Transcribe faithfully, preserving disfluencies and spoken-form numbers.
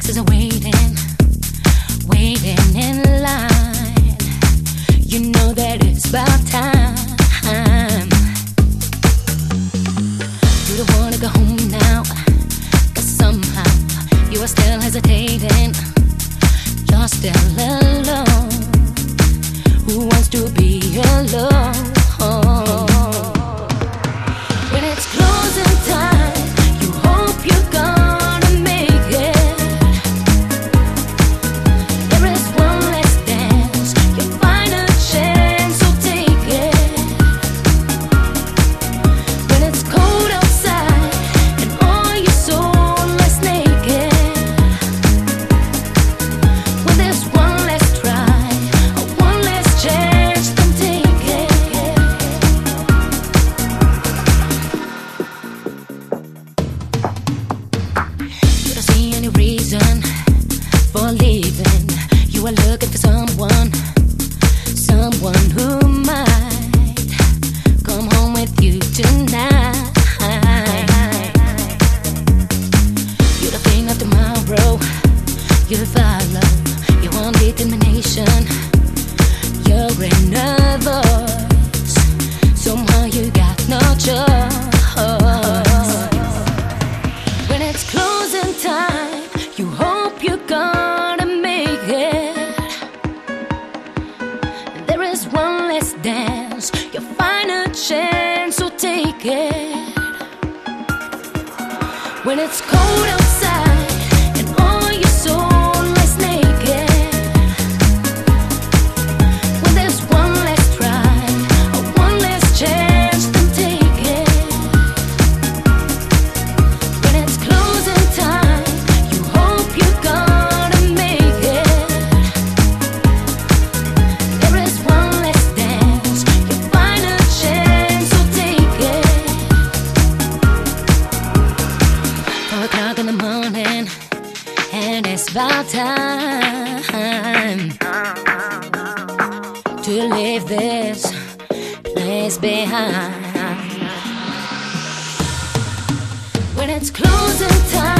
masses are waiting, waiting in line. You know that it's about time. You don't wanna go home now, but somehow you are still hesitating. You're still alone. Who wants to be alone? When it's closing time, you hope you're gonna make it. There is one last dance, your final chance, so take it. When it's cold outside and all your soul is naked, when there's one last try, one last chance, then take it. You don't see any reason for leaving. You are looking for someone, someone who might come home with you tonight. You don't think of tomorrow, you follow your own determination. You're in a voice, somehow you got no choice. When it's closing time, you hope you're gonna make it. There is one last dance, your final chance, so take it. When it's cold outside and all your soul is naked, when there's one last try, or one last chance, then take it. When it's closing time, you hope you're gonna make it. There is one last dance, your final chance, so take it. Four o'clock in the morning, and it's about time to leave this place behind. When it's closing time,